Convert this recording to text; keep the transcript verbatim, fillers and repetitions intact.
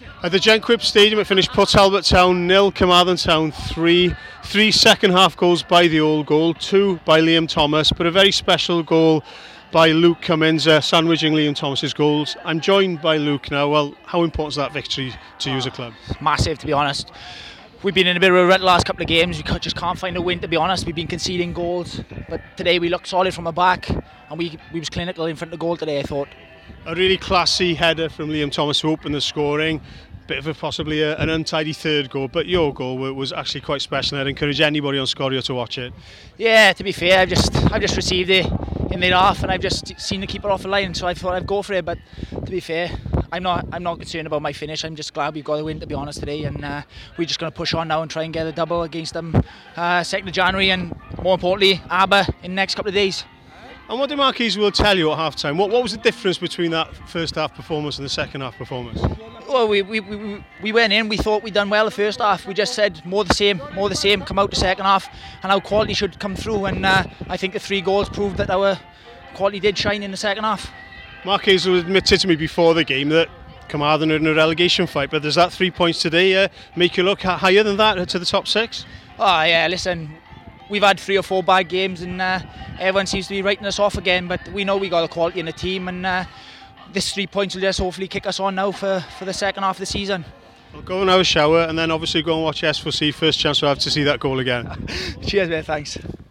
At the Genquip Stadium it finished Port Talbot Town nil, Carmarthen Town three. Three second half goals by the Old Goal, two by Liam Thomas, but a very special goal by Luke Cummins, uh, sandwiching Liam Thomas's goals. I'm joined by Luke now. Well, how important is that victory to you as a club? Massive, to be honest. We've been in a bit of a rut the last couple of games. We just can't find a win, to be honest. We've been conceding goals, but today we looked solid from the back, and we we was clinical in front of the goal today, I thought. A really classy header from Liam Thomas to open the scoring. Bit of a possibly a, an untidy third goal, but your goal was actually quite special. I'd encourage anybody on Scorio to watch it. Yeah, to be fair, I've just I've just received it in mid-half, and I've just seen the keeper off the line, so I thought I'd go for it. But to be fair, I'm not I'm not concerned about my finish. I'm just glad we've got a win, to be honest, today, and uh, we're just going to push on now and try and get a double against them uh, second of January, and more importantly, Aber in the next couple of days. And what did Marquise will tell you at half time? What, what was the difference between that first half performance and the second half performance? Well, we, we, we, we went in, we thought we'd done well the first half. We just said more the same, more the same, come out the second half, and our quality should come through. And uh, I think the three goals proved that our quality did shine in the second half. Marquise admitted to me before the game that Carmarthen are in a relegation fight, but does that three points today uh, make you look higher than that to the top six? Oh yeah, listen, we've had three or four bad games, and uh, everyone seems to be writing us off again, but we know we got the quality in the team, and uh, this three points will just hopefully kick us on now for, for the second half of the season. Well, go and have a shower, and then obviously go and watch S four C, first chance we'll have to see that goal again. Cheers mate, thanks.